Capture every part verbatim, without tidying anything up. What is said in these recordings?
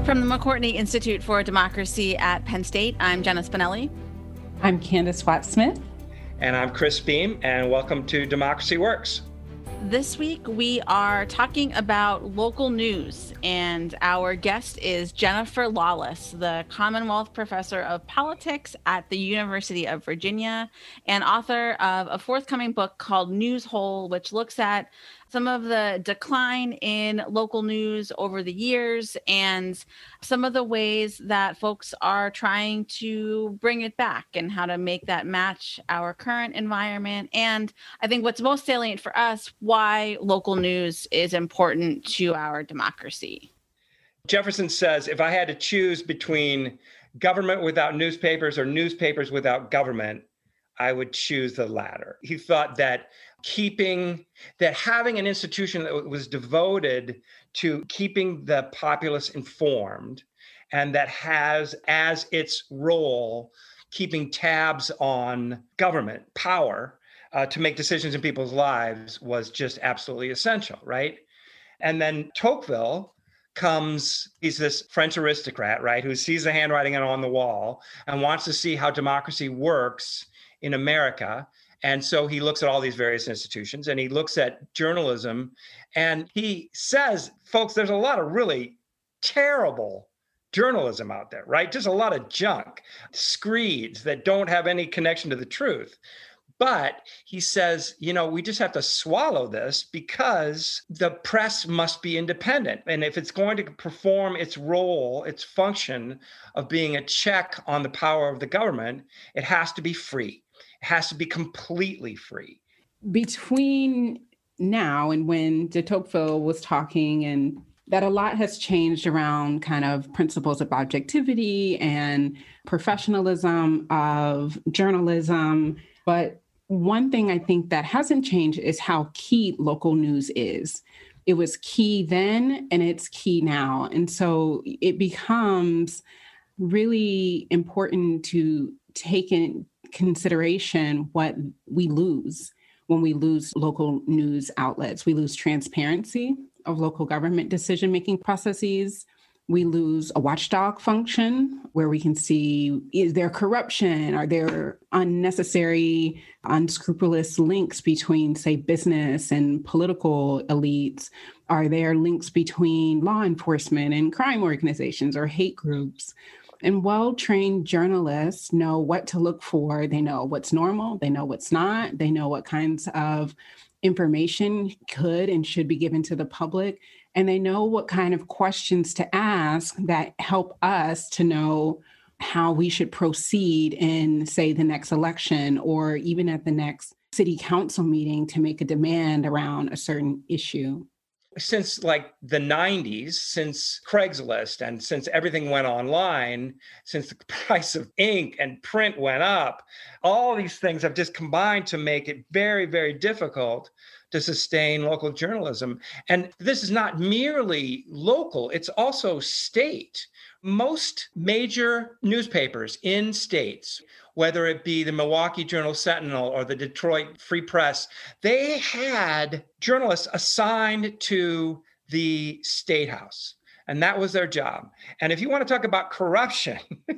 From the McCourtney Institute for Democracy at Penn State, I'm Jenna Spinelli. I'm Candace Watt-Smith. And I'm Chris Beam, and welcome to Democracy Works. This week, we are talking about local news, and our guest is Jennifer Lawless, the Commonwealth Professor of Politics at the University of Virginia and author of a forthcoming book called Newshole, which looks at some of the decline in local news over the years and some of the ways that folks are trying to bring it back and how to make that match our current environment. And I think what's most salient for us, why local news is important to our democracy. Jefferson says, if I had to choose between government without newspapers or newspapers without government, I would choose the latter. He thought that keeping, that having an institution that was devoted to keeping the populace informed and that has as its role keeping tabs on government power uh, to make decisions in people's lives was just absolutely essential, right? And then Tocqueville comes, he's this French aristocrat, right, who sees the handwriting on the wall and wants to see how democracy works in America. And so he looks at all these various institutions and he looks at journalism and he says, folks, there's a lot of really terrible journalism out there, right? Just a lot of junk, screeds that don't have any connection to the truth. But he says, you know, we just have to swallow this because the press must be independent. And if it's going to perform its role, its function of being a check on the power of the government, it has to be free. It has to be completely free. Between now and when de Tocqueville was talking, and that a lot has changed around kind of principles of objectivity and professionalism of journalism. But one thing I think that hasn't changed is how key local news is. It was key then and it's key now. And so it becomes really important to take in consideration what we lose when we lose local news outlets. We lose transparency of local government decision-making processes. We lose a watchdog function where we can see, is there corruption? Are there unnecessary, unscrupulous links between, say, business and political elites? Are there links between law enforcement and crime organizations or hate groups? And well-trained journalists know what to look for. They know what's normal. They know what's not. They know what kinds of information could and should be given to the public. And they know what kind of questions to ask that help us to know how we should proceed in, say, the next election or even at the next city council meeting to make a demand around a certain issue. Since like the nineties, since Craigslist and since everything went online, since the price of ink and print went up, all these things have just combined to make it very, very difficult to sustain local journalism. And this is not merely local, it's also state. Most major newspapers in states, whether it be the Milwaukee Journal-Sentinel or the Detroit Free Press, they had journalists assigned to the State House, and that was their job. And if you want to talk about corruption,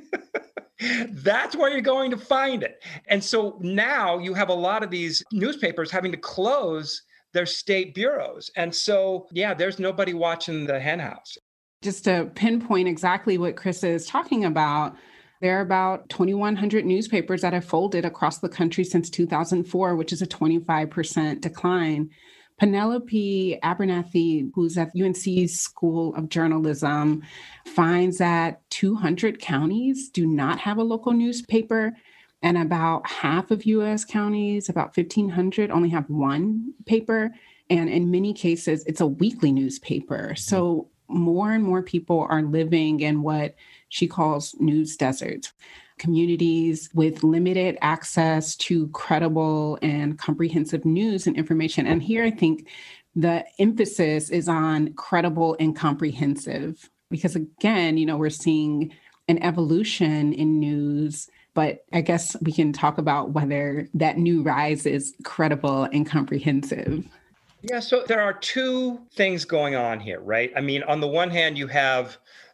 that's where you're going to find it. And so now you have a lot of these newspapers having to close their state bureaus. And so, yeah, there's nobody watching the henhouse. Just to pinpoint exactly what Chris is talking about, there are about twenty-one hundred newspapers that have folded across the country since two thousand four, which is a twenty-five percent decline. Penelope Abernathy, who's at U N C's School of Journalism, finds that two hundred counties do not have a local newspaper, and about half of U S counties, about fifteen hundred, only have one paper. And in many cases, it's a weekly newspaper. So more and more people are living in what she calls news deserts, communities with limited access to credible and comprehensive news and information. And here I think the emphasis is on credible and comprehensive, because again, you know, we're seeing an evolution in news, but I guess we can talk about whether that new rise is credible and comprehensive. Yeah, so there are two things going on here, right? I mean, on the one hand, you have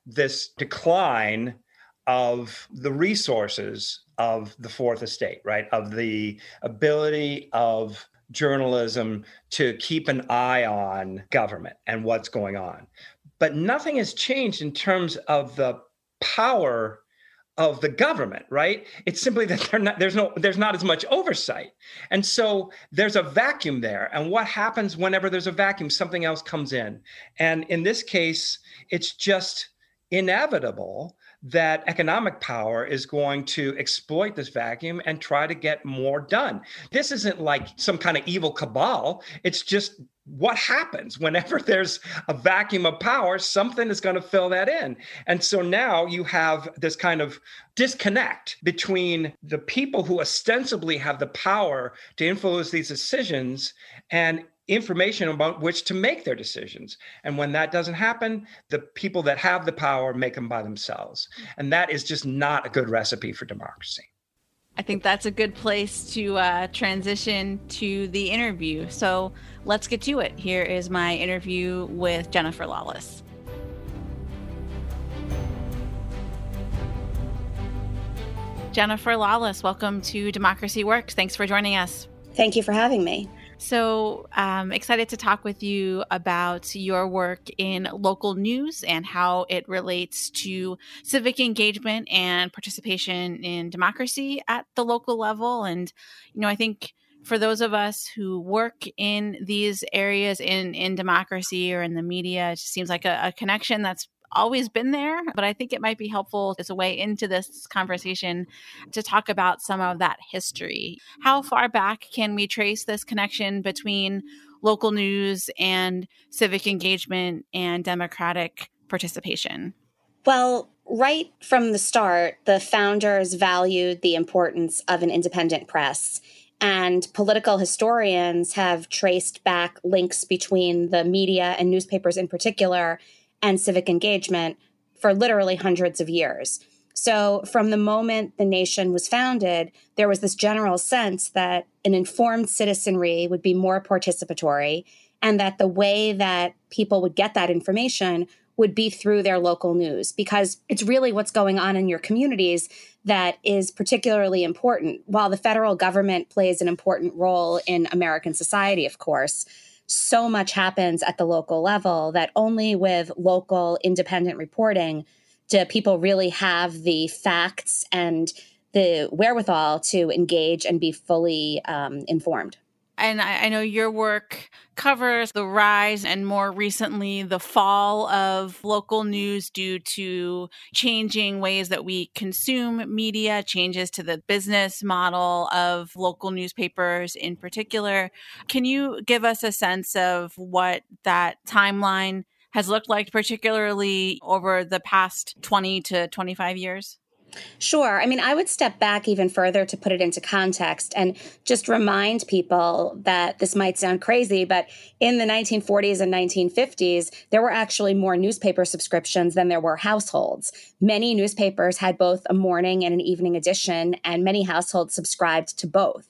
this decline of the resources of the fourth estate, right? Of the ability of journalism to keep an eye on government and what's going on. But nothing has changed in terms of the power of the government, right? It's simply that they're not, there's no, there's not as much oversight. And so there's a vacuum there. And what happens whenever there's a vacuum? Something else comes in. And in this case, it's just inevitable that economic power is going to exploit this vacuum and try to get more done. This isn't like some kind of evil cabal. It's just what happens whenever there's a vacuum of power, something is going to fill that in. And so now you have this kind of disconnect between the people who ostensibly have the power to influence these decisions and information about which to make their decisions. And when that doesn't happen, the people that have the power make them by themselves. And that is just not a good recipe for democracy. I think that's a good place to uh, transition to the interview. So let's get to it. Here is my interview with Jennifer Lawless. Jennifer Lawless, welcome to Democracy Works. Thanks for joining us. Thank you for having me. So I'm um, excited to talk with you about your work in local news and how it relates to civic engagement and participation in democracy at the local level. And, you know, I think for those of us who work in these areas in, in democracy or in the media, it just seems like a, a connection that's always been there, but I think it might be helpful as a way into this conversation to talk about some of that history. How far back can we trace this connection between local news and civic engagement and democratic participation? Well, right from the start, the founders valued the importance of an independent press. And political historians have traced back links between the media and newspapers in particular and civic engagement for literally hundreds of years. So from the moment the nation was founded, there was this general sense that an informed citizenry would be more participatory and that the way that people would get that information would be through their local news, because it's really what's going on in your communities that is particularly important. While the federal government plays an important role in American society, of course, so much happens at the local level that only with local independent reporting do people really have the facts and the wherewithal to engage and be fully um, informed. And I, I know your work covers the rise and more recently the fall of local news due to changing ways that we consume media, changes to the business model of local newspapers in particular. Can you give us a sense of what that timeline has looked like, particularly over the past twenty to twenty-five years? Sure. I mean, I would step back even further to put it into context and just remind people that this might sound crazy, but in the nineteen forties and nineteen fifties, there were actually more newspaper subscriptions than there were households. Many newspapers had both a morning and an evening edition, and many households subscribed to both.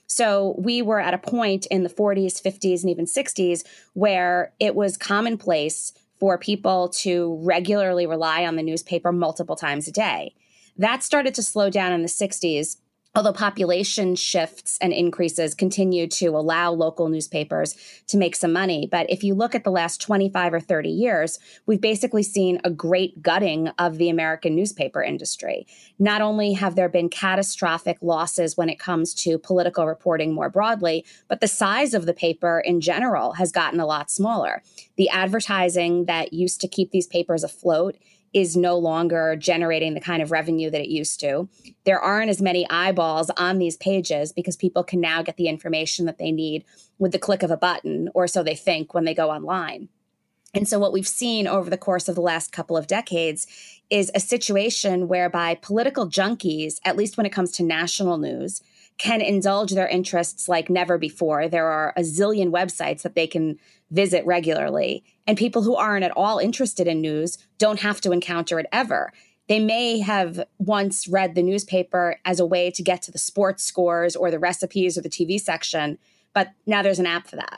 So we were at a point in the forties, fifties, and even sixties where it was commonplace for people to regularly rely on the newspaper multiple times a day. That started to slow down in the sixties, although population shifts and increases continue to allow local newspapers to make some money. But if you look at the last twenty-five or thirty years, we've basically seen a great gutting of the American newspaper industry. Not only have there been catastrophic losses when it comes to political reporting more broadly, but the size of the paper in general has gotten a lot smaller. The advertising that used to keep these papers afloat is no longer generating the kind of revenue that it used to. There aren't as many eyeballs on these pages because people can now get the information that they need with the click of a button, or so they think when they go online. And so what we've seen over the course of the last couple of decades is a situation whereby political junkies, at least when it comes to national news, can indulge their interests like never before. There are a zillion websites that they can visit regularly, and people who aren't at all interested in news don't have to encounter it ever. They may have once read the newspaper as a way to get to the sports scores or the recipes or the T V section, but now there's an app for that.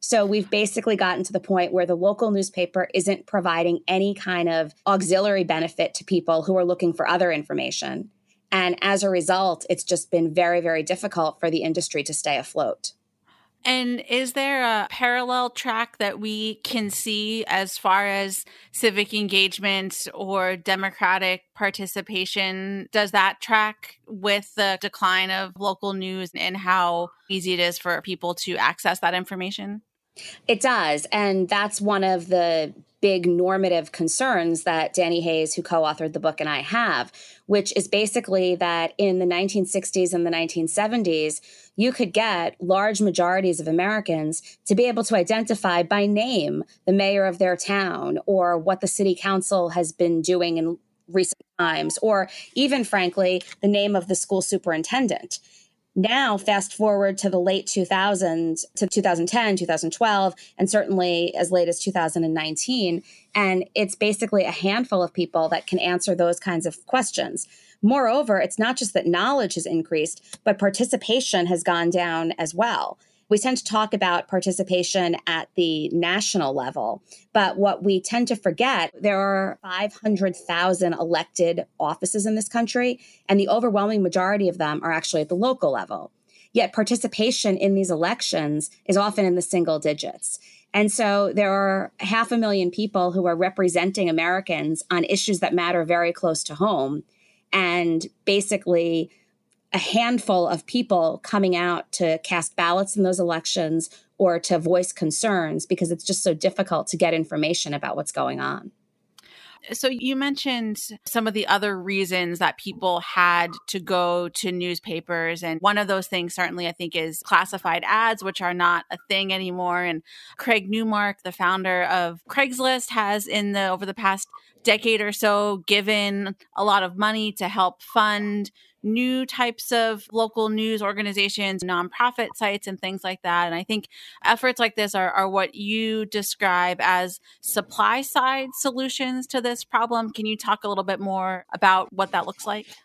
So we've basically gotten to the point where the local newspaper isn't providing any kind of auxiliary benefit to people who are looking for other information. And as a result, it's just been very, very difficult for the industry to stay afloat. And is there a parallel track that we can see as far as civic engagement or democratic participation? Does that track with the decline of local news and how easy it is for people to access that information? It does. And that's one of the big normative concerns that Danny Hayes, who co-authored the book, and I have, which is basically that in the nineteen sixties and the nineteen seventies, you could get large majorities of Americans to be able to identify by name the mayor of their town or what the city council has been doing in recent times, or even, frankly, the name of the school superintendent. Now, fast forward to the late two thousands, to two thousand ten, two thousand twelve, and certainly as late as two thousand nineteen, and it's basically a handful of people that can answer those kinds of questions. Moreover, it's not just that knowledge has increased, but participation has gone down as well. We tend to talk about participation at the national level, but what we tend to forget, there are five hundred thousand elected offices in this country, and the overwhelming majority of them are actually at the local level. Yet participation in these elections is often in the single digits. And so there are half a million people who are representing Americans on issues that matter very close to home. And basically, a handful of people coming out to cast ballots in those elections or to voice concerns because it's just so difficult to get information about what's going on. So you mentioned some of the other reasons that people had to go to newspapers. And one of those things certainly, I think, is classified ads, which are not a thing anymore. And Craig Newmark, the founder of Craigslist, has in the over the past decade or so given a lot of money to help fund new types of local news organizations, nonprofit sites, and things like that. And I think efforts like this are, are what you describe as supply side solutions to this problem. Can you talk a little bit more about what that looks like?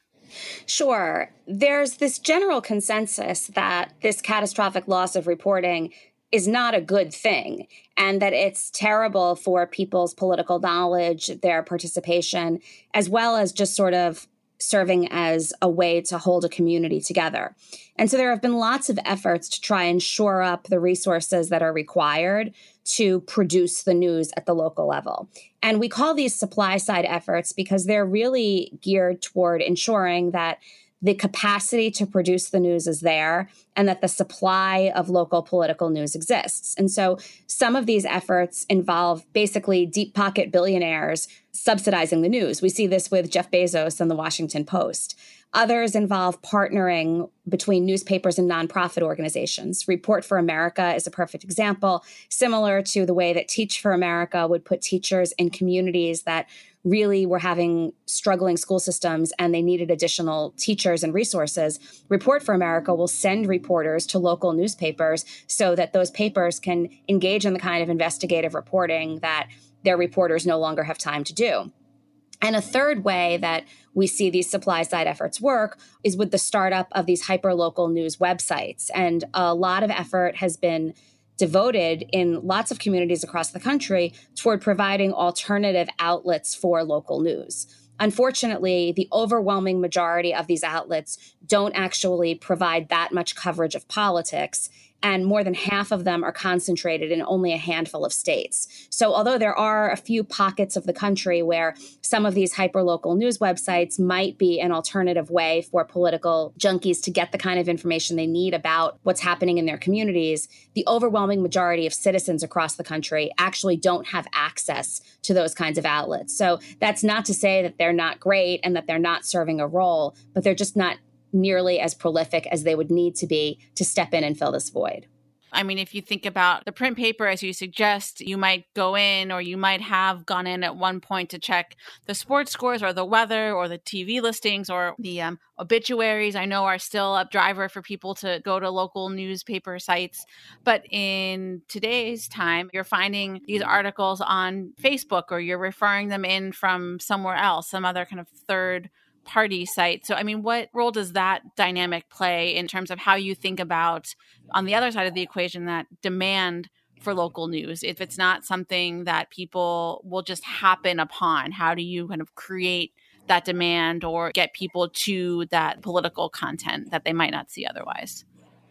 Sure. There's this general consensus that this catastrophic loss of reporting is not a good thing, and that it's terrible for people's political knowledge, their participation, as well as just sort of serving as a way to hold a community together. And so there have been lots of efforts to try and shore up the resources that are required to produce the news at the local level. And we call these supply side efforts because they're really geared toward ensuring that the capacity to produce the news is there and that the supply of local political news exists. And so some of these efforts involve basically deep pocket billionaires subsidizing the news. We see this with Jeff Bezos and the Washington Post. Others involve partnering between newspapers and nonprofit organizations. Report for America is a perfect example, similar to the way that Teach for America would put teachers in communities that really were having struggling school systems and they needed additional teachers and resources. Report for America will send reporters to local newspapers so that those papers can engage in the kind of investigative reporting that their reporters no longer have time to do. And a third way that we see these supply side efforts work is with the startup of these hyperlocal news websites. And a lot of effort has been devoted in lots of communities across the country toward providing alternative outlets for local news. Unfortunately, the overwhelming majority of these outlets don't actually provide that much coverage of politics, and more than half of them are concentrated in only a handful of states. So although there are a few pockets of the country where some of these hyperlocal news websites might be an alternative way for political junkies to get the kind of information they need about what's happening in their communities, the overwhelming majority of citizens across the country actually don't have access to those kinds of outlets. So that's not to say that they're not great and that they're not serving a role, but they're just not nearly as prolific as they would need to be to step in and fill this void. I mean, if you think about the print paper, as you suggest, you might go in or you might have gone in at one point to check the sports scores or the weather or the T V listings or the um, obituaries, I know are still a driver for people to go to local newspaper sites. But in today's time, you're finding these articles on Facebook or you're referring them in from somewhere else, some other kind of third party site. So, I mean, what role does that dynamic play in terms of how you think about, on the other side of the equation, that demand for local news, if it's not something that people will just happen upon? How do you kind of create that demand or get people to that political content that they might not see otherwise?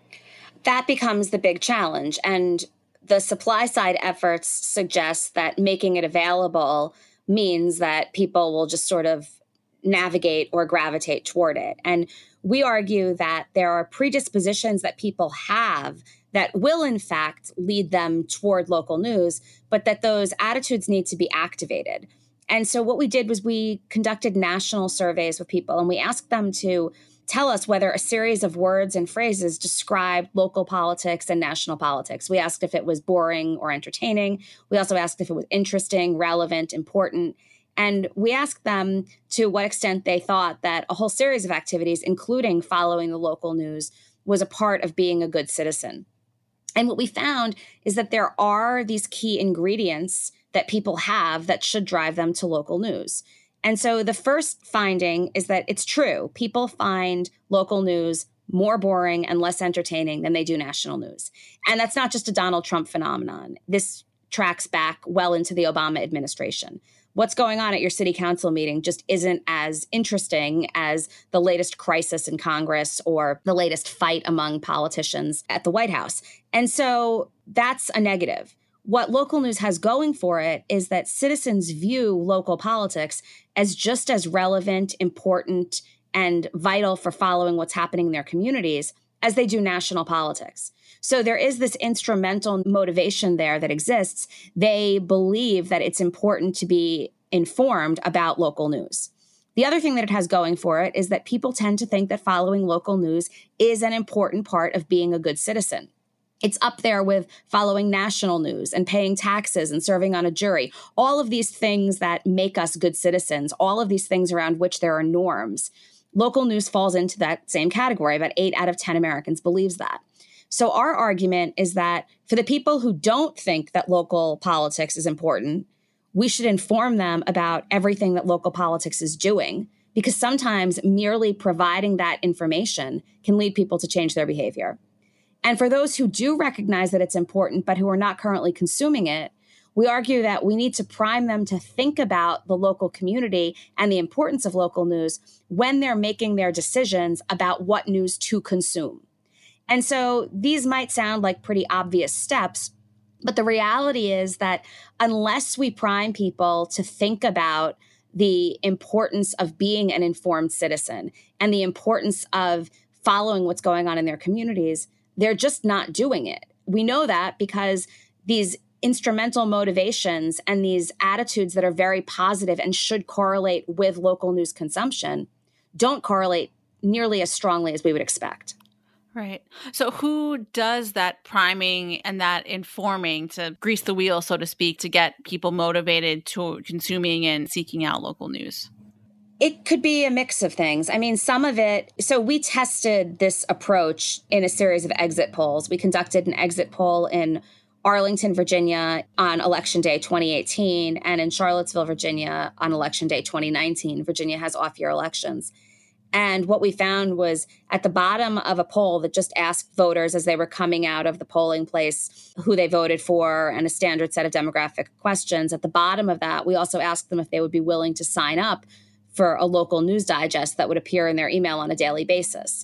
That becomes the big challenge. And the supply side efforts suggest that making it available means that people will just sort of navigate or gravitate toward it. And we argue that there are predispositions that people have that will, in fact, lead them toward local news, but that those attitudes need to be activated. And so what we did was we conducted national surveys with people, and we asked them to tell us whether a series of words and phrases described local politics and national politics. We asked if it was boring or entertaining. We also asked if it was interesting, relevant, important. And we asked them to what extent they thought that a whole series of activities, including following the local news, was a part of being a good citizen. And what we found is that there are these key ingredients that people have that should drive them to local news. And so the first finding is that it's true. People find local news more boring and less entertaining than they do national news. And that's not just a Donald Trump phenomenon. This tracks back well into the Obama administration. What's going on at your city council meeting just isn't as interesting as the latest crisis in Congress or the latest fight among politicians at the White House. And so that's a negative. What local news has going for it is that citizens view local politics as just as relevant, important, and vital for following what's happening in their communities as they do national politics. So there is this instrumental motivation there that exists. They believe that it's important to be informed about local news. The other thing that it has going for it is that people tend to think that following local news is an important part of being a good citizen. It's up there with following national news and paying taxes and serving on a jury. All of these things that make us good citizens, all of these things around which there are norms. Local news falls into that same category. About eight out of ten Americans believes that. So our argument is that for the people who don't think that local politics is important, we should inform them about everything that local politics is doing, because sometimes merely providing that information can lead people to change their behavior. And for those who do recognize that it's important, but who are not currently consuming it, we argue that we need to prime them to think about the local community and the importance of local news when they're making their decisions about what news to consume. And so these might sound like pretty obvious steps, but the reality is that unless we prime people to think about the importance of being an informed citizen and the importance of following what's going on in their communities, they're just not doing it. We know that because these instrumental motivations and these attitudes that are very positive and should correlate with local news consumption don't correlate nearly as strongly as we would expect. Right. So who does that priming and that informing to grease the wheel, so to speak, to get people motivated to consuming and seeking out local news? It could be a mix of things. I mean, some of it, so we tested this approach in a series of exit polls. We conducted an exit poll in Arlington, Virginia on Election Day twenty eighteen, and in Charlottesville, Virginia on Election Day twenty nineteen. Virginia has off-year elections. And what we found was at the bottom of a poll that just asked voters as they were coming out of the polling place who they voted for and a standard set of demographic questions. At the bottom of that, we also asked them if they would be willing to sign up for a local news digest that would appear in their email on a daily basis.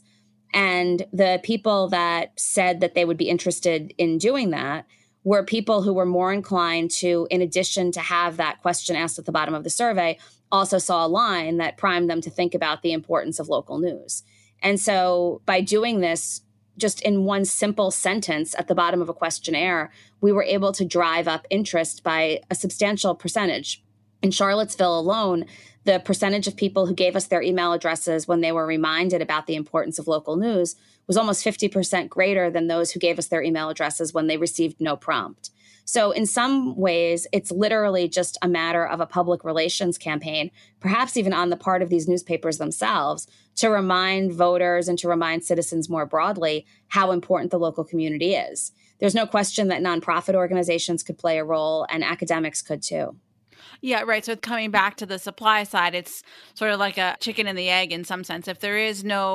And the people that said that they would be interested in doing that were people who were more inclined to, in addition to have that question asked at the bottom of the survey, also saw a line that primed them to think about the importance of local news. And so by doing this, just in one simple sentence at the bottom of a questionnaire, we were able to drive up interest by a substantial percentage. In Charlottesville alone, the percentage of people who gave us their email addresses when they were reminded about the importance of local news was almost fifty percent greater than those who gave us their email addresses when they received no prompt. So in some ways, it's literally just a matter of a public relations campaign, perhaps even on the part of these newspapers themselves, to remind voters and to remind citizens more broadly how important the local community is. There's no question that nonprofit organizations could play a role and academics could too. Yeah, right. So coming back to the supply side, it's sort of like a chicken and the egg in some sense. If there is no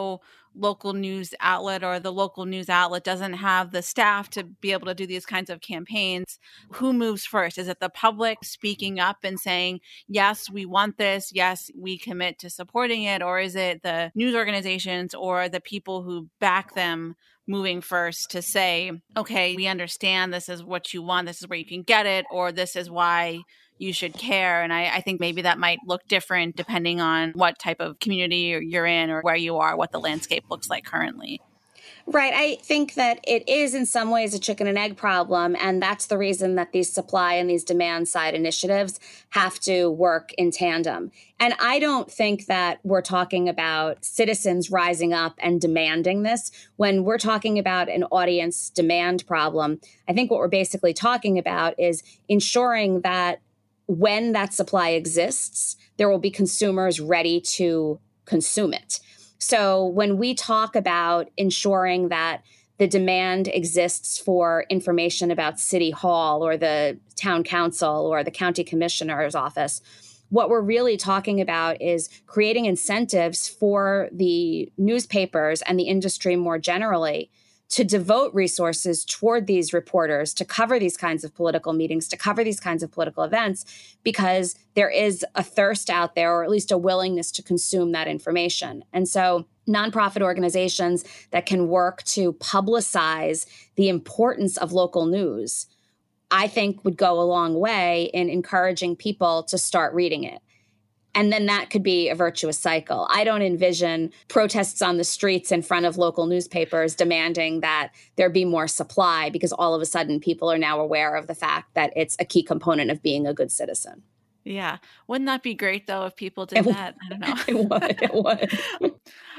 local news outlet or the local news outlet doesn't have the staff to be able to do these kinds of campaigns, who moves first? Is it the public speaking up and saying, yes, we want this, yes, we commit to supporting it? Or is it the news organizations or the people who back them moving first to say, okay, we understand this is what you want, this is where you can get it, or this is why you should care? And I, I think maybe that might look different depending on what type of community you're in or where you are, what the landscape looks like currently. Right. I think that it is in some ways a chicken and egg problem. And that's the reason that these supply and these demand side initiatives have to work in tandem. And I don't think that we're talking about citizens rising up and demanding this. When we're talking about an audience demand problem, I think what we're basically talking about is ensuring that when that supply exists, there will be consumers ready to consume it. So when we talk about ensuring that the demand exists for information about City Hall or the town council or the county commissioner's office, what we're really talking about is creating incentives for the newspapers and the industry more generally to devote resources toward these reporters, to cover these kinds of political meetings, to cover these kinds of political events, because there is a thirst out there, or at least a willingness to consume that information. And so nonprofit organizations that can work to publicize the importance of local news, I think would go a long way in encouraging people to start reading it. And then that could be a virtuous cycle. I don't envision protests on the streets in front of local newspapers demanding that there be more supply because all of a sudden people are now aware of the fact that it's a key component of being a good citizen. Yeah. Wouldn't that be great, though, if people did it that? I don't know. It would. It would.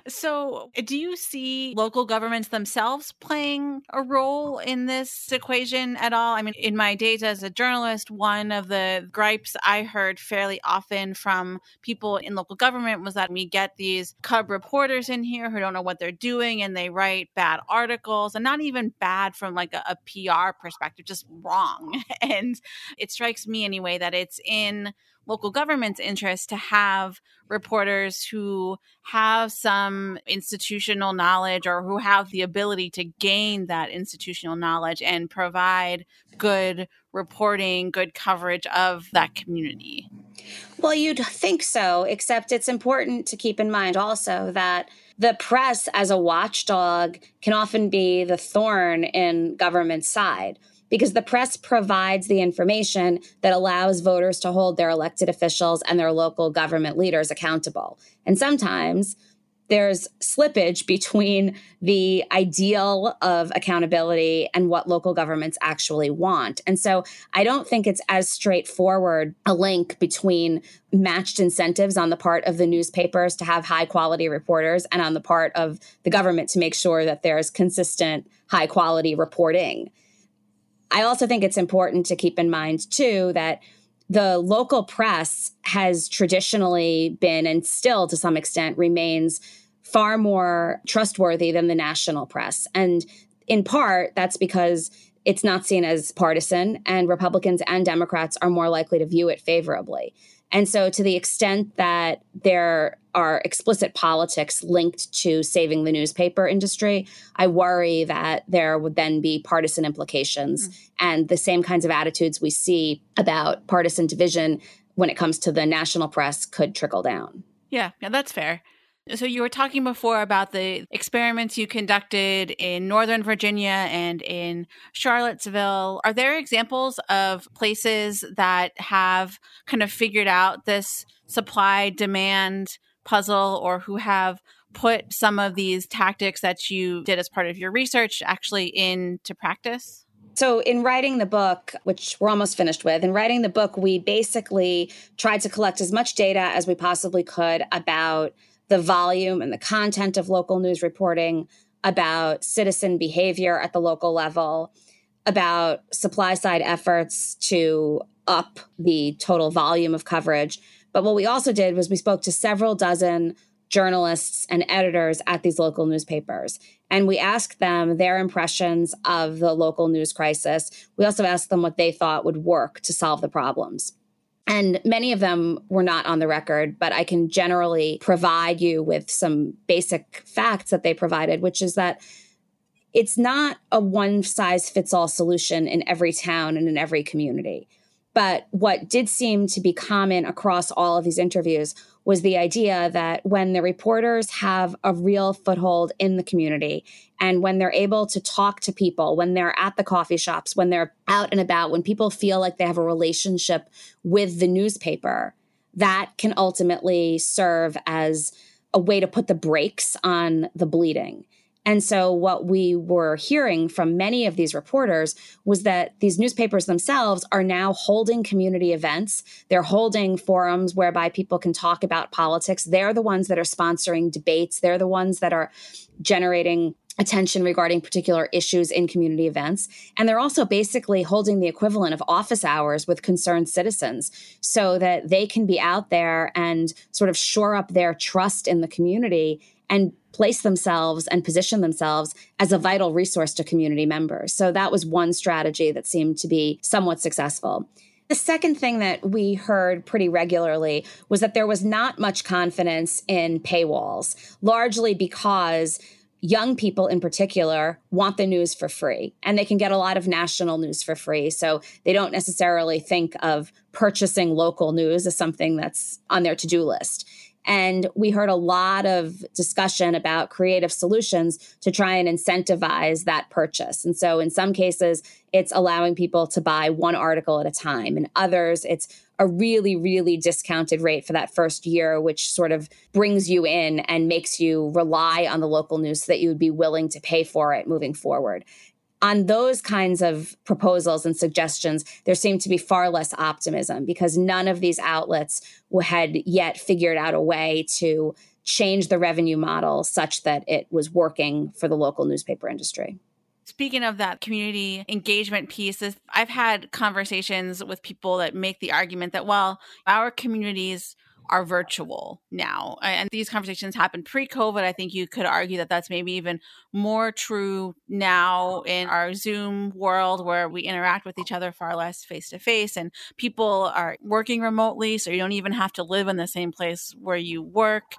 So do you see local governments themselves playing a role in this equation at all? I mean, in my days as a journalist, one of the gripes I heard fairly often from people in local government was that we get these cub reporters in here who don't know what they're doing, and they write bad articles, and not even bad from like a, a P R perspective, just wrong. And it strikes me anyway that it's in local government's interest to have reporters who have some institutional knowledge or who have the ability to gain that institutional knowledge and provide good reporting, good coverage of that community. Well, you'd think so, except it's important to keep in mind also that the press as a watchdog can often be the thorn in government's side, because the press provides the information that allows voters to hold their elected officials and their local government leaders accountable. And sometimes there's slippage between the ideal of accountability and what local governments actually want. And so I don't think it's as straightforward a link between matched incentives on the part of the newspapers to have high quality reporters and on the part of the government to make sure that there's consistent high quality reporting. I also think it's important to keep in mind, too, that the local press has traditionally been, and still to some extent remains, far more trustworthy than the national press. And in part, that's because it's not seen as partisan, and Republicans and Democrats are more likely to view it favorably. And so to the extent that there are explicit politics linked to saving the newspaper industry, I worry that there would then be partisan implications. Mm. And the same kinds of attitudes we see about partisan division when it comes to the national press could trickle down. Yeah, yeah, that's fair. So you were talking before about the experiments you conducted in Northern Virginia and in Charlottesville. Are there examples of places that have kind of figured out this supply-demand puzzle, or who have put some of these tactics that you did as part of your research actually into practice? So in writing the book, which we're almost finished with, in writing the book, we basically tried to collect as much data as we possibly could about the volume and the content of local news reporting, about citizen behavior at the local level, about supply side efforts to up the total volume of coverage. But what we also did was we spoke to several dozen journalists and editors at these local newspapers. And we asked them their impressions of the local news crisis. We also asked them what they thought would work to solve the problems. And many of them were not on the record, but I can generally provide you with some basic facts that they provided, which is that it's not a one-size-fits-all solution in every town and in every community. But what did seem to be common across all of these interviews was the idea that when the reporters have a real foothold in the community and when they're able to talk to people, when they're at the coffee shops, when they're out and about, when people feel like they have a relationship with the newspaper, that can ultimately serve as a way to put the brakes on the bleeding. And so what we were hearing from many of these reporters was that these newspapers themselves are now holding community events. They're holding forums whereby people can talk about politics. They're the ones that are sponsoring debates. They're the ones that are generating attention regarding particular issues in community events. And they're also basically holding the equivalent of office hours with concerned citizens so that they can be out there and sort of shore up their trust in the community and place themselves and position themselves as a vital resource to community members. So that was one strategy that seemed to be somewhat successful. The second thing that we heard pretty regularly was that there was not much confidence in paywalls, largely because young people in particular want the news for free, and they can get a lot of national news for free. So they don't necessarily think of purchasing local news as something that's on their to-do list. And we heard a lot of discussion about creative solutions to try and incentivize that purchase. And so in some cases, it's allowing people to buy one article at a time. In others, it's a really, really discounted rate for that first year, which sort of brings you in and makes you rely on the local news so that you would be willing to pay for it moving forward. On those kinds of proposals and suggestions, there seemed to be far less optimism because none of these outlets had yet figured out a way to change the revenue model such that it was working for the local newspaper industry. Speaking of that community engagement piece, I've had conversations with people that make the argument that, well, our communities are virtual now. And these conversations happened pre-COVID. I think you could argue that that's maybe even more true now in our Zoom world where we interact with each other far less face-to-face and people are working remotely, so you don't even have to live in the same place where you work.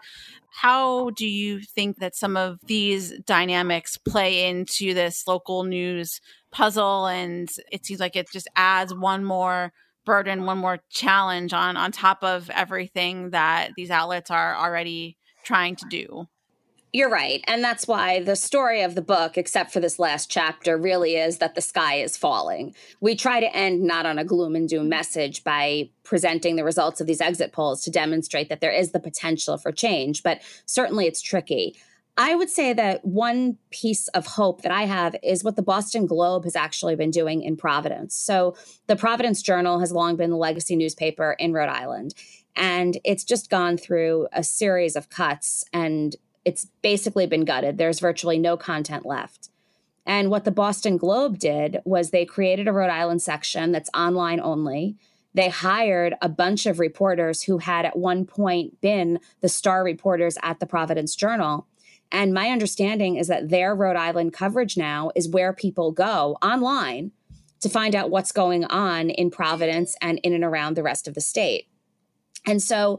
How do you think that some of these dynamics play into this local news puzzle? And it seems like it just adds one more burden, one more challenge on, on top of everything that these outlets are already trying to do. You're right. And that's why the story of the book, except for this last chapter, really is that the sky is falling. We try to end not on a gloom and doom message by presenting the results of these exit polls to demonstrate that there is the potential for change, but certainly it's tricky. I would say that one piece of hope that I have is what the Boston Globe has actually been doing in Providence. So the Providence Journal has long been the legacy newspaper in Rhode Island, and it's just gone through a series of cuts, and it's basically been gutted. There's virtually no content left. And what the Boston Globe did was they created a Rhode Island section that's online only. They hired a bunch of reporters who had at one point been the star reporters at the Providence Journal. And my understanding is that their Rhode Island coverage now is where people go online to find out what's going on in Providence and in and around the rest of the state. And so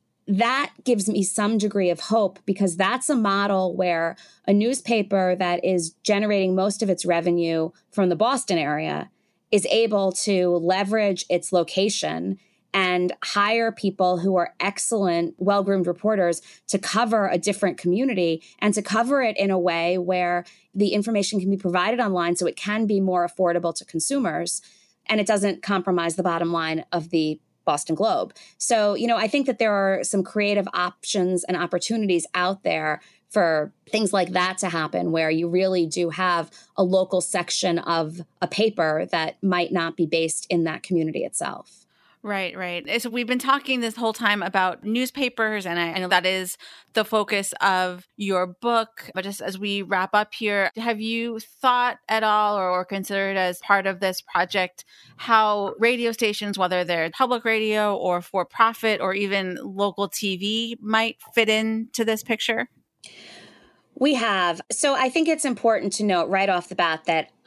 that gives me some degree of hope because that's a model where a newspaper that is generating most of its revenue from the Boston area is able to leverage its location and hire people who are excellent, well-groomed reporters to cover a different community and to cover it in a way where the information can be provided online so it can be more affordable to consumers and it doesn't compromise the bottom line of the Boston Globe. So, you know, I think that there are some creative options and opportunities out there for things like that to happen, where you really do have a local section of a paper that might not be based in that community itself. Right, right. So we've been talking this whole time about newspapers, and I, I know that is the focus of your book. But just as we wrap up here, have you thought at all or, or considered as part of this project how radio stations, whether they're public radio or for profit or even local T V, might fit into this picture? We have. So I think it's important to note right off the bat that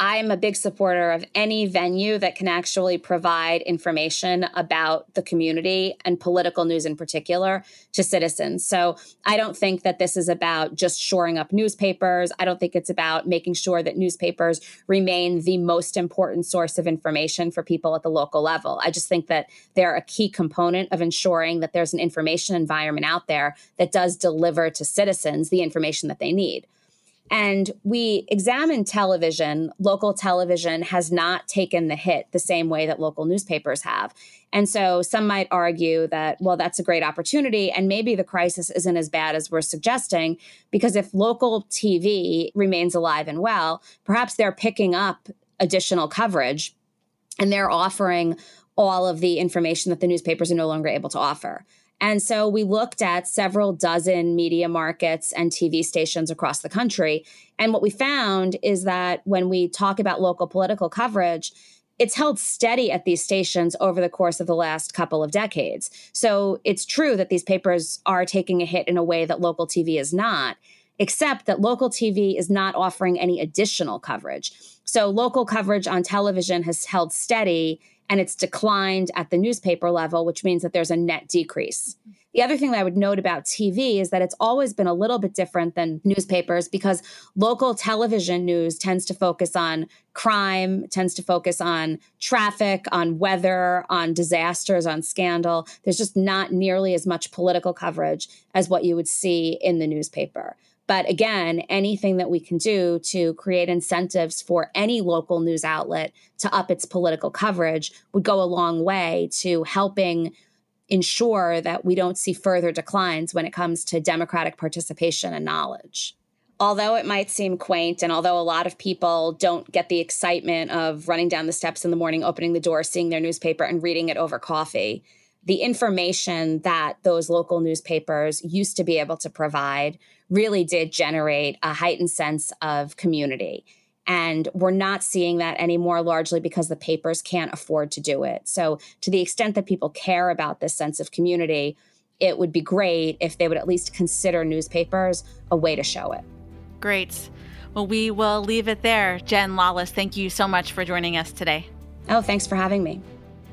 I'm a big supporter of any venue that can actually provide information about the community and political news in particular to citizens. So I don't think that this is about just shoring up newspapers. I don't think it's about making sure that newspapers remain the most important source of information for people at the local level. I just think that they're a key component of ensuring that there's an information environment out there that does deliver to citizens the information that they need. And we examine television. Local television has not taken the hit the same way that local newspapers have. And so some might argue that, well, that's a great opportunity. And maybe the crisis isn't as bad as we're suggesting, because if local T V remains alive and well, perhaps they're picking up additional coverage and they're offering all of the information that the newspapers are no longer able to offer. And so we looked at several dozen media markets and T V stations across the country. And what we found is that when we talk about local political coverage, it's held steady at these stations over the course of the last couple of decades. So it's true that these papers are taking a hit in a way that local T V is not, except that local T V is not offering any additional coverage. So local coverage on television has held steady, and it's declined at the newspaper level, which means that there's a net decrease. The other thing that I would note about T V is that it's always been a little bit different than newspapers, because local television news tends to focus on crime, tends to focus on traffic, on weather, on disasters, on scandal. There's just not nearly as much political coverage as what you would see in the newspaper. But again, anything that we can do to create incentives for any local news outlet to up its political coverage would go a long way to helping ensure that we don't see further declines when it comes to democratic participation and knowledge. Although it might seem quaint, and although a lot of people don't get the excitement of running down the steps in the morning, opening the door, seeing their newspaper and reading it over coffee, the information that those local newspapers used to be able to provide really did generate a heightened sense of community. And we're not seeing that anymore, largely because the papers can't afford to do it. So to the extent that people care about this sense of community, it would be great if they would at least consider newspapers a way to show it. Great. Well, we will leave it there. Jen Lawless, thank you so much for joining us today. Oh, thanks for having me.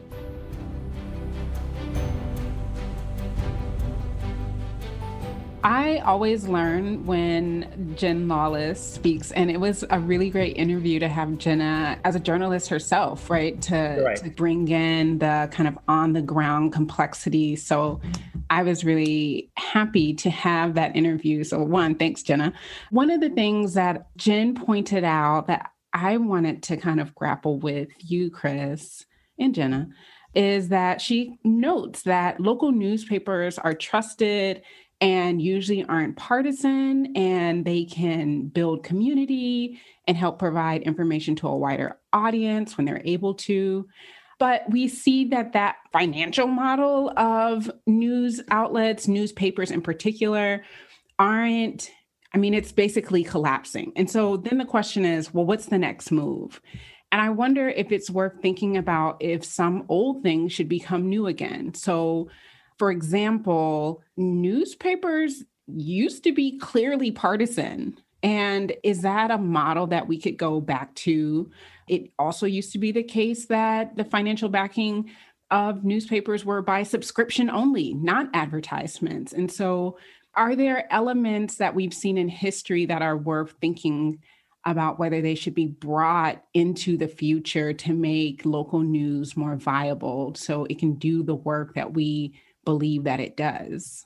I always learn when Jen Lawless speaks, and it was a really great interview to have Jenna as a journalist herself, right? To, right. to bring in the kind of on the ground complexity. So I was really happy to have that interview. So one, thanks, Jenna. One of the things that Jen pointed out that I wanted to kind of grapple with you, Chris, and Jenna, is that she notes that local newspapers are trusted and usually aren't partisan, and they can build community and help provide information to a wider audience when they're able to. But we see that that financial model of news outlets, newspapers in particular, aren't, I mean, it's basically collapsing. And so then the question is, well, what's the next move? And I wonder if it's worth thinking about if some old things should become new again. So for example, newspapers used to be clearly partisan. And is that a model that we could go back to? It also used to be the case that the financial backing of newspapers were by subscription only, not advertisements. And so are there elements that we've seen in history that are worth thinking about whether they should be brought into the future to make local news more viable so it can do the work that we believe that it does?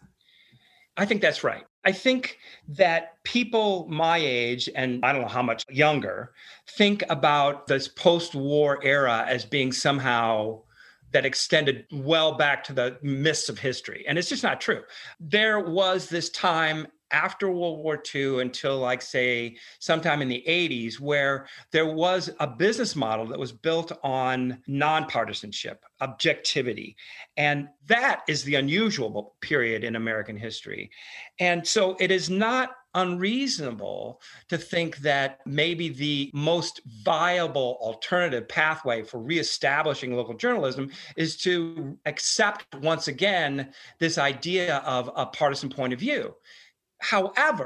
I think that's right. I think that people my age, and I don't know how much younger, think about this post-war era as being somehow that extended well back to the mists of history. And it's just not true. There was this time after World War Two until, like, say, sometime in the eighties, where there was a business model that was built on nonpartisanship, objectivity. And that is the unusual period in American history. And so it is not unreasonable to think that maybe the most viable alternative pathway for reestablishing local journalism is to accept once again this idea of a partisan point of view. However,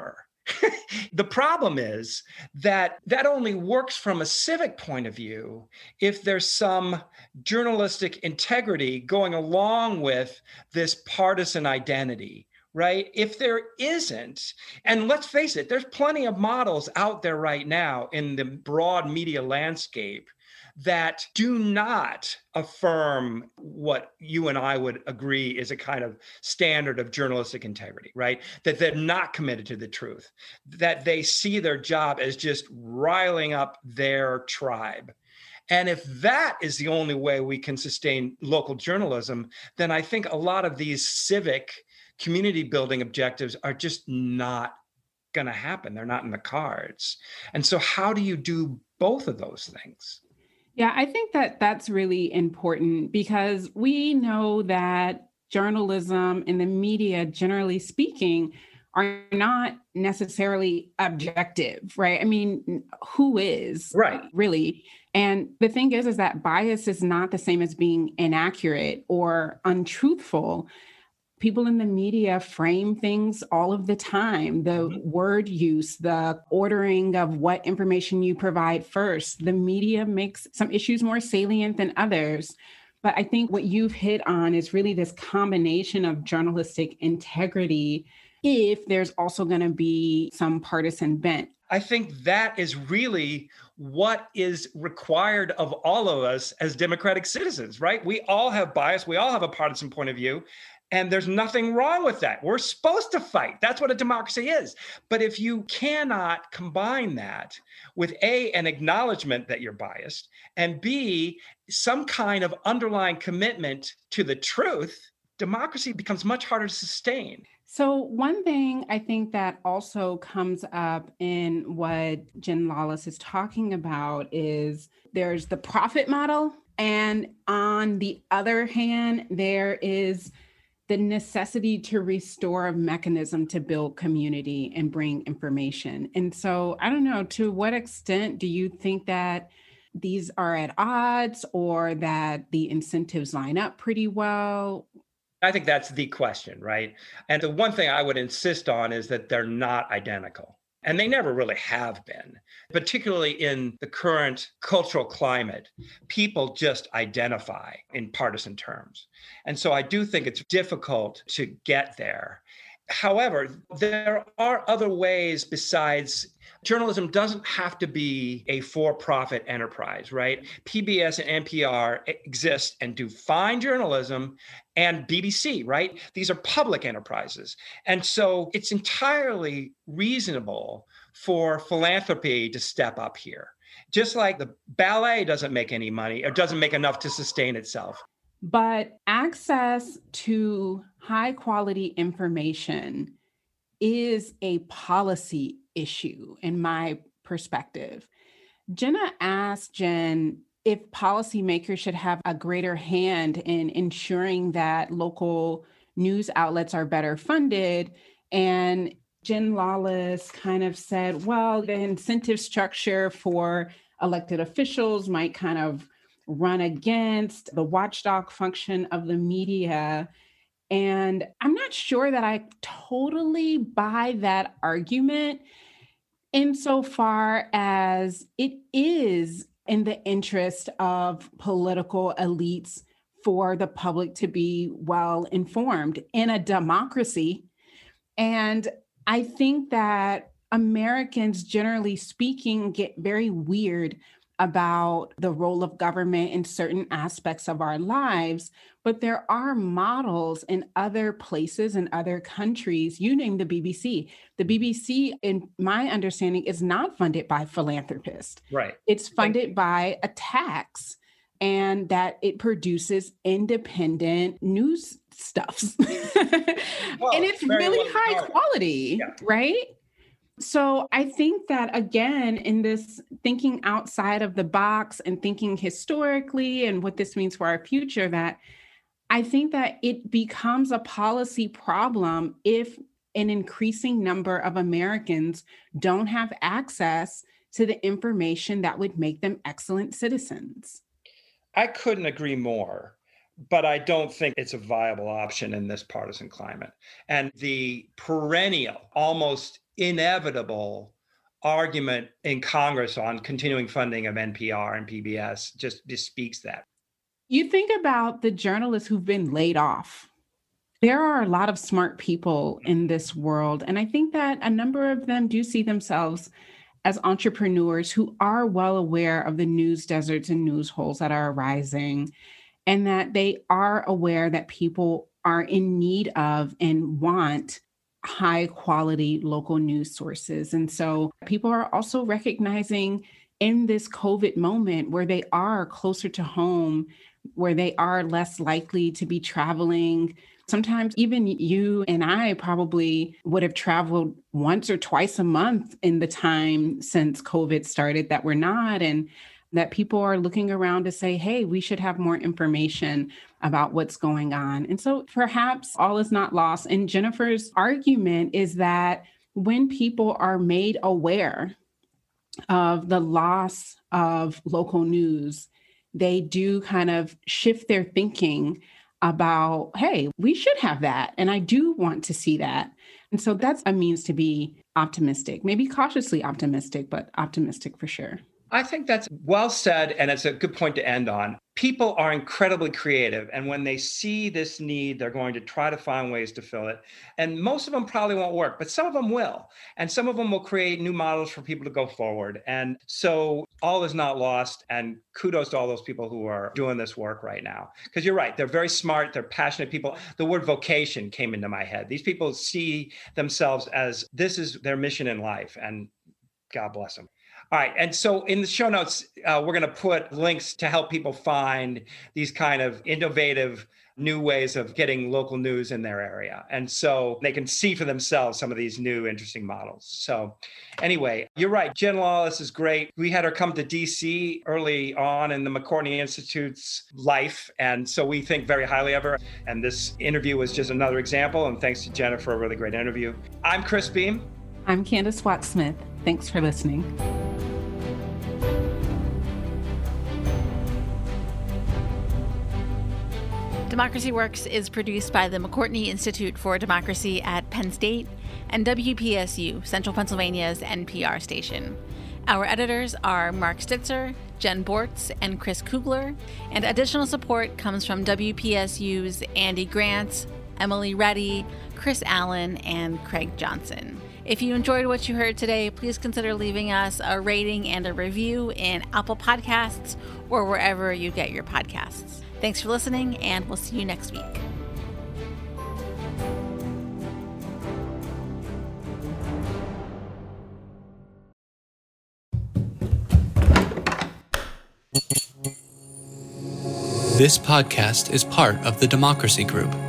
The problem is that that only works from a civic point of view if there's some journalistic integrity going along with this partisan identity, right? If there isn't, and let's face it, there's plenty of models out there right now in the broad media landscape that do not affirm what you and I would agree is a kind of standard of journalistic integrity, right? That they're not committed to the truth, that they see their job as just riling up their tribe. And if that is the only way we can sustain local journalism, then I think a lot of these civic community building objectives are just not going to happen. They're not in the cards. And so how do you do both of those things? Yeah, I think that that's really important because we know that journalism and the media, generally speaking, are not necessarily objective, right? I mean, who is, right, really? And the thing is, is that bias is not the same as being inaccurate or untruthful. People in the media frame things all of the time. The mm-hmm. word use, the ordering of what information you provide first. The media makes some issues more salient than others. But I think what you've hit on is really this combination of journalistic integrity if there's also going to be some partisan bent. I think that is really what is required of all of us as democratic citizens, right? We all have bias. We all have a partisan point of view. And there's nothing wrong with that. We're supposed to fight. That's what a democracy is. But if you cannot combine that with A, an acknowledgement that you're biased, and B, some kind of underlying commitment to the truth, democracy becomes much harder to sustain. So one thing I think that also comes up in what Jen Lawless is talking about is there's the profit model. And on the other hand, there is the necessity to restore a mechanism to build community and bring information. And so I don't know, to what extent do you think that these are at odds or that the incentives line up pretty well? I think that's the question, right? And the one thing I would insist on is that they're not identical. And they never really have been, particularly in the current cultural climate. People just identify in partisan terms. And so I do think it's difficult to get there. However, there are other ways besides journalism doesn't have to be a for-profit enterprise, right? P B S and N P R exist and do fine journalism, and B B C, right? These are public enterprises. And so it's entirely reasonable for philanthropy to step up here. Just like the ballet doesn't make any money or doesn't make enough to sustain itself. But access to high quality information is a policy issue in my perspective. Jenna asked Jen if policymakers should have a greater hand in ensuring that local news outlets are better funded. And Jen Lawless kind of said, well, the incentive structure for elected officials might kind of run against the watchdog function of the media. And I'm not sure that I totally buy that argument insofar as it is in the interest of political elites for the public to be well informed in a democracy. And I think that Americans, generally speaking, get very weird about the role of government in certain aspects of our lives, but there are models in other places and other countries. You named the B B C. The B B C, in my understanding, is not funded by philanthropists. Right. It's funded by a tax, and that it produces independent news stuffs. Well, and it's really well high regarded. quality, yeah. right? So I think that, again, in this thinking outside of the box and thinking historically and what this means for our future, that I think that it becomes a policy problem if an increasing number of Americans don't have access to the information that would make them excellent citizens. I couldn't agree more. but I don't think it's a viable option in this partisan climate. And the perennial, almost inevitable argument in Congress on continuing funding of N P R and P B S just bespeaks that. You think about the journalists who've been laid off. There are a lot of smart people in this world, and I think that a number of them do see themselves as entrepreneurs who are well aware of the news deserts and news holes that are arising, and that they are aware that people are in need of and want high quality local news sources. And so people are also recognizing in this COVID moment where they are closer to home, where they are less likely to be traveling. Sometimes even you and I probably would have traveled once or twice a month in the time since COVID started that we're not, and that people are looking around to say, hey, we should have more information about what's going on. And so perhaps all is not lost. And Jennifer's argument is that when people are made aware of the loss of local news, they do kind of shift their thinking about, hey, we should have that. And I do want to see that. And so that's a means to be optimistic, maybe cautiously optimistic, but optimistic for sure. I think that's well said, and it's a good point to end on. People are incredibly creative, and when they see this need, they're going to try to find ways to fill it. And most of them probably won't work, but some of them will. And some of them will create new models for people to go forward. And so all is not lost, and kudos to all those people who are doing this work right now. Because you're right, they're very smart, they're passionate people. The word vocation came into my head. These people see themselves as this is their mission in life, and God bless them. All right. And so in the show notes, uh, we're going to put links to help people find these kind of innovative new ways of getting local news in their area. And so they can see for themselves some of these new interesting models. So anyway, you're right. Jen Lawless is great. We had her come to D C early on in the McCourtney Institute's life. And so we think very highly of her. And this interview was just another example. And thanks to Jenna for a really great interview. I'm Chris Beam. I'm Candace Watt-Smith. Thanks for listening. Democracy Works is produced by the McCourtney Institute for Democracy at Penn State and W P S U, Central Pennsylvania's N P R station. Our editors are Mark Stitzer, Jen Bortz, and Chris Kugler, and additional support comes from W P S U's Andy Grant, Emily Reddy, Chris Allen, and Craig Johnson. If you enjoyed what you heard today, please consider leaving us a rating and a review in Apple Podcasts or wherever you get your podcasts. Thanks for listening, and we'll see you next week. This podcast is part of the Democracy Group.